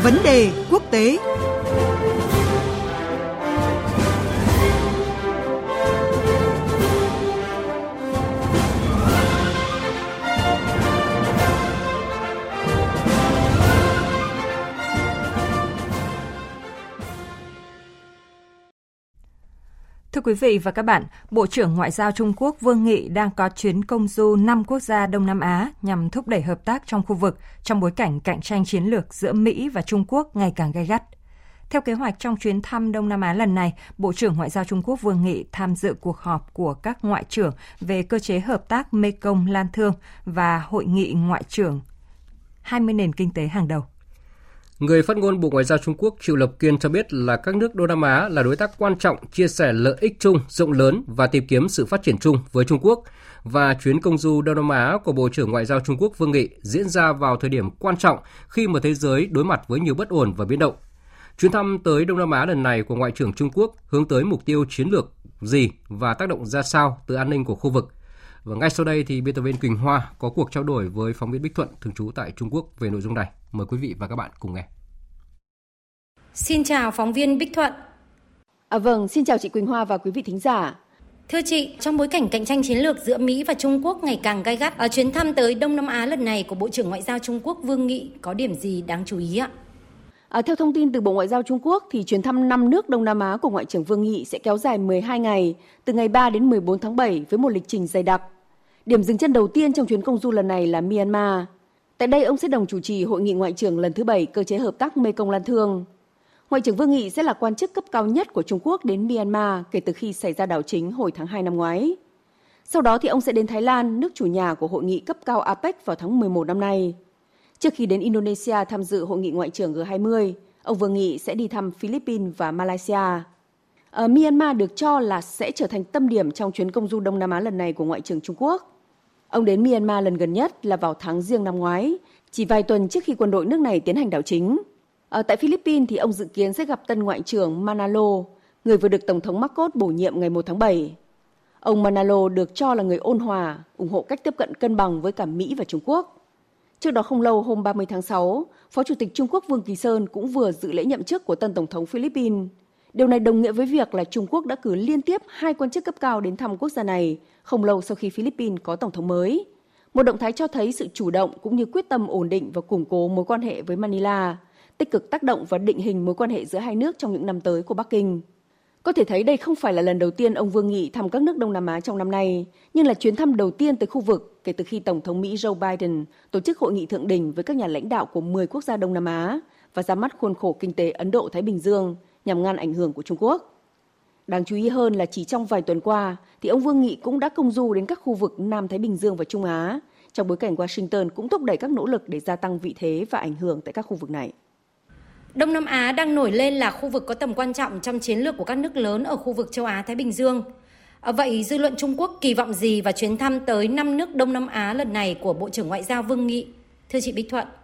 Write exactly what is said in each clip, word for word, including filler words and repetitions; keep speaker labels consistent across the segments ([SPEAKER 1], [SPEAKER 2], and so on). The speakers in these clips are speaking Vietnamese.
[SPEAKER 1] Vấn đề quốc tế.
[SPEAKER 2] Thưa quý vị và các bạn, Bộ trưởng Ngoại giao Trung Quốc Vương Nghị đang có chuyến công du năm quốc gia Đông Nam Á nhằm thúc đẩy hợp tác trong khu vực trong bối cảnh cạnh tranh chiến lược giữa Mỹ và Trung Quốc ngày càng gay gắt. Theo kế hoạch, trong chuyến thăm Đông Nam Á lần này, Bộ trưởng Ngoại giao Trung Quốc Vương Nghị tham dự cuộc họp của các ngoại trưởng về cơ chế hợp tác Mekong Lan Thương và hội nghị ngoại trưởng hai mươi nền kinh tế hàng đầu.
[SPEAKER 3] Người phát ngôn Bộ Ngoại giao Trung Quốc Triệu Lập Kiên cho biết là các nước Đông Nam Á là đối tác quan trọng, chia sẻ lợi ích chung, rộng lớn và tìm kiếm sự phát triển chung với Trung Quốc. Và chuyến công du Đông Nam Á của Bộ trưởng Ngoại giao Trung Quốc Vương Nghị diễn ra vào thời điểm quan trọng khi mà thế giới đối mặt với nhiều bất ổn và biến động. Chuyến thăm tới Đông Nam Á lần này của Ngoại trưởng Trung Quốc hướng tới mục tiêu chiến lược gì và tác động ra sao từ an ninh của khu vực. Và ngay sau đây thì biên tập viên Quỳnh Hoa có cuộc trao đổi với phóng viên Bích Thuận thường trú tại Trung Quốc về nội dung này. Mời quý vị và các bạn cùng nghe.
[SPEAKER 4] Xin chào phóng viên Bích Thuận.
[SPEAKER 5] À, vâng, xin chào chị Quỳnh Hoa và quý vị thính giả.
[SPEAKER 4] Thưa chị, trong bối cảnh cạnh tranh chiến lược giữa Mỹ và Trung Quốc ngày càng gay gắt, ở chuyến thăm tới Đông Nam Á lần này của Bộ trưởng Ngoại giao Trung Quốc Vương Nghị có điểm gì đáng chú ý ạ?
[SPEAKER 5] À, theo thông tin từ Bộ Ngoại giao Trung Quốc, thì chuyến thăm năm nước Đông Nam Á của Ngoại trưởng Vương Nghị sẽ kéo dài mười hai ngày, từ ngày ba đến mười bốn tháng bảy với một lịch trình dày đặc. Điểm dừng chân đầu tiên trong chuyến công du lần này là Myanmar. Tại đây, ông sẽ đồng chủ trì hội nghị ngoại trưởng lần thứ bảy cơ chế hợp tác Mekong Lan Thương. Ngoại trưởng Vương Nghị sẽ là quan chức cấp cao nhất của Trung Quốc đến Myanmar kể từ khi xảy ra đảo chính hồi tháng hai năm ngoái. Sau đó thì ông sẽ đến Thái Lan, nước chủ nhà của hội nghị cấp cao a pếch vào tháng mười một năm nay. Trước khi đến Indonesia tham dự hội nghị ngoại trưởng G hai mươi, ông Vương Nghị sẽ đi thăm Philippines và Malaysia. Ở Myanmar được cho là sẽ trở thành tâm điểm trong chuyến công du Đông Nam Á lần này của Ngoại trưởng Trung Quốc. Ông đến Myanmar lần gần nhất là vào tháng Giêng năm ngoái, chỉ vài tuần trước khi quân đội nước này tiến hành đảo chính. Ở tại Philippines thì ông dự kiến sẽ gặp tân Ngoại trưởng Manalo, người vừa được Tổng thống Marcos bổ nhiệm ngày một tháng bảy. Ông Manalo được cho là người ôn hòa, ủng hộ cách tiếp cận cân bằng với cả Mỹ và Trung Quốc. Trước đó không lâu, hôm ba mươi tháng sáu, Phó Chủ tịch Trung Quốc Vương Kỳ Sơn cũng vừa dự lễ nhậm chức của tân Tổng thống Philippines. Điều này đồng nghĩa với việc là Trung Quốc đã cử liên tiếp hai quan chức cấp cao đến thăm quốc gia này, không lâu sau khi Philippines có Tổng thống mới. Một động thái cho thấy sự chủ động cũng như quyết tâm ổn định và củng cố mối quan hệ với Manila, tích cực tác động và định hình mối quan hệ giữa hai nước trong những năm tới của Bắc Kinh. Có thể thấy đây không phải là lần đầu tiên ông Vương Nghị thăm các nước Đông Nam Á trong năm nay, nhưng là chuyến thăm đầu tiên tới khu vực kể từ khi Tổng thống Mỹ Joe Biden tổ chức hội nghị thượng đỉnh với các nhà lãnh đạo của mười quốc gia Đông Nam Á và ra mắt khuôn khổ kinh tế Ấn Độ-Thái Bình Dương nhằm ngăn ảnh hưởng của Trung Quốc. Đáng chú ý hơn là chỉ trong vài tuần qua, thì ông Vương Nghị cũng đã công du đến các khu vực Nam Thái Bình Dương và Trung Á, trong bối cảnh Washington cũng thúc đẩy các nỗ lực để gia tăng vị thế và ảnh hưởng tại các khu vực này.
[SPEAKER 4] Đông Nam Á đang nổi lên là khu vực có tầm quan trọng trong chiến lược của các nước lớn ở khu vực châu Á-Thái Bình Dương. Vậy dư luận Trung Quốc kỳ vọng gì vào chuyến thăm tới năm nước Đông Nam Á lần này của Bộ trưởng Ngoại giao Vương Nghị? Thưa chị Bích Thuận.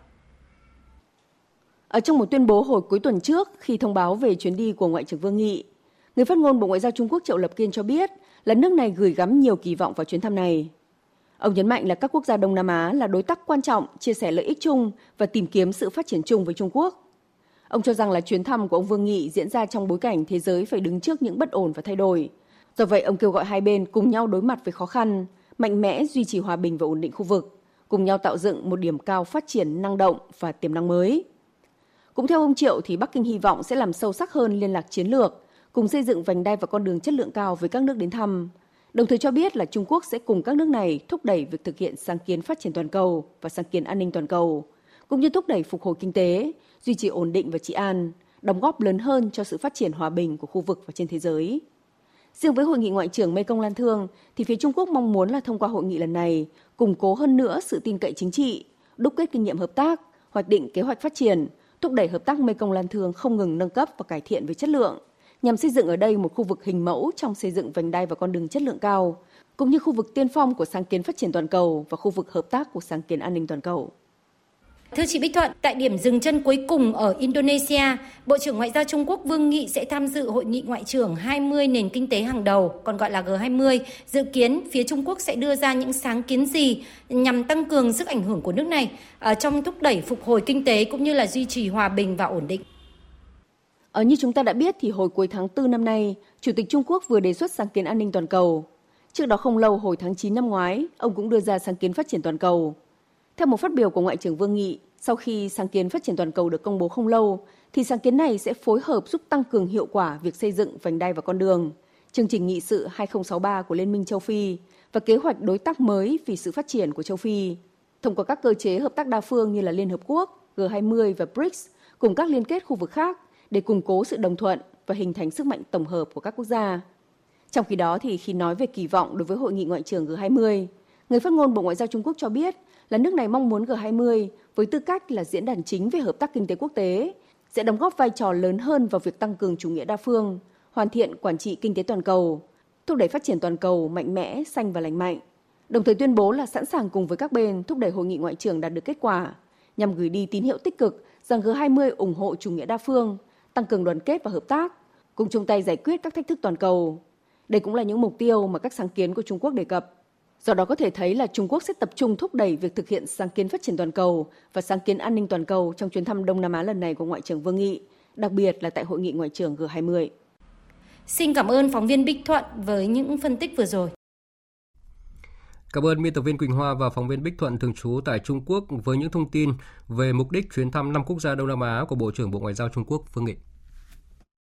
[SPEAKER 5] Ở trong một tuyên bố hồi cuối tuần trước khi thông báo về chuyến đi của Ngoại trưởng Vương Nghị, người phát ngôn Bộ Ngoại giao Trung Quốc Triệu Lập Kiên cho biết là nước này gửi gắm nhiều kỳ vọng vào chuyến thăm này. Ông nhấn mạnh là các quốc gia Đông Nam Á là đối tác quan trọng, chia sẻ lợi ích chung và tìm kiếm sự phát triển chung với Trung Quốc. Ông cho rằng là chuyến thăm của ông Vương Nghị diễn ra trong bối cảnh thế giới phải đứng trước những bất ổn và thay đổi. Do vậy, ông kêu gọi hai bên cùng nhau đối mặt với khó khăn, mạnh mẽ duy trì hòa bình và ổn định khu vực, cùng nhau tạo dựng một điểm cao phát triển năng động và tiềm năng mới. Cũng theo ông Triệu, thì Bắc Kinh hy vọng sẽ làm sâu sắc hơn liên lạc chiến lược, cùng xây dựng vành đai và con đường chất lượng cao với các nước đến thăm. Đồng thời cho biết là Trung Quốc sẽ cùng các nước này thúc đẩy việc thực hiện sáng kiến phát triển toàn cầu và sáng kiến an ninh toàn cầu, cũng như thúc đẩy phục hồi kinh tế, duy trì ổn định và trị an, đóng góp lớn hơn cho sự phát triển hòa bình của khu vực và trên thế giới. Riêng với hội nghị ngoại trưởng Mekong Lan Thương, thì phía Trung Quốc mong muốn là thông qua hội nghị lần này, củng cố hơn nữa sự tin cậy chính trị, đúc kết kinh nghiệm hợp tác, hoạch định kế hoạch phát triển, thúc đẩy hợp tác Mekong Lan Thương không ngừng nâng cấp và cải thiện về chất lượng, nhằm xây dựng ở đây một khu vực hình mẫu trong xây dựng vành đai và con đường chất lượng cao, cũng như khu vực tiên phong của sáng kiến phát triển toàn cầu và khu vực hợp tác của sáng kiến an ninh toàn cầu.
[SPEAKER 4] Thưa chị Bích Thuận, tại điểm dừng chân cuối cùng ở Indonesia, Bộ trưởng Ngoại giao Trung Quốc Vương Nghị sẽ tham dự hội nghị ngoại trưởng hai mươi nền kinh tế hàng đầu, còn gọi là G hai mươi. Dự kiến phía Trung Quốc sẽ đưa ra những sáng kiến gì nhằm tăng cường sức ảnh hưởng của nước này trong thúc đẩy phục hồi kinh tế cũng như là duy trì hòa bình và ổn định?
[SPEAKER 5] Ở như chúng ta đã biết thì hồi cuối tháng tư năm nay, Chủ tịch Trung Quốc vừa đề xuất sáng kiến an ninh toàn cầu. Trước đó không lâu, hồi tháng chín năm ngoái, ông cũng đưa ra sáng kiến phát triển toàn cầu. Theo một phát biểu của Ngoại trưởng Vương Nghị, sau khi sáng kiến phát triển toàn cầu được công bố không lâu, thì sáng kiến này sẽ phối hợp giúp tăng cường hiệu quả việc xây dựng vành đai và con đường, chương trình nghị sự hai không sáu ba của Liên minh châu Phi và kế hoạch đối tác mới vì sự phát triển của châu Phi, thông qua các cơ chế hợp tác đa phương như là Liên Hợp Quốc, G hai mươi và bê rê i xê cùng các liên kết khu vực khác để củng cố sự đồng thuận và hình thành sức mạnh tổng hợp của các quốc gia. Trong khi đó thì khi nói về kỳ vọng đối với hội nghị ngoại trưởng G hai mươi, người phát ngôn Bộ Ngoại giao Trung Quốc cho biết là nước này mong muốn G hai mươi với tư cách là diễn đàn chính về hợp tác kinh tế quốc tế sẽ đóng góp vai trò lớn hơn vào việc tăng cường chủ nghĩa đa phương, hoàn thiện quản trị kinh tế toàn cầu, thúc đẩy phát triển toàn cầu mạnh mẽ, xanh và lành mạnh. Đồng thời tuyên bố là sẵn sàng cùng với các bên thúc đẩy hội nghị ngoại trưởng đạt được kết quả, nhằm gửi đi tín hiệu tích cực rằng G hai mươi ủng hộ chủ nghĩa đa phương, tăng cường đoàn kết và hợp tác, cùng chung tay giải quyết các thách thức toàn cầu. Đây cũng là những mục tiêu mà các sáng kiến của Trung Quốc đề cập. Do đó có thể thấy là Trung Quốc sẽ tập trung thúc đẩy việc thực hiện sáng kiến phát triển toàn cầu và sáng kiến an ninh toàn cầu trong chuyến thăm Đông Nam Á lần này của Ngoại trưởng Vương Nghị, đặc biệt là tại hội nghị ngoại trưởng G hai mươi.
[SPEAKER 4] Xin cảm ơn phóng viên Bích Thuận với những phân tích vừa rồi.
[SPEAKER 3] Cảm ơn biên tập viên Quỳnh Hoa và phóng viên Bích Thuận thường trú tại Trung Quốc với những thông tin về mục đích chuyến thăm năm quốc gia Đông Nam Á của Bộ trưởng Bộ Ngoại giao Trung Quốc Vương Nghị.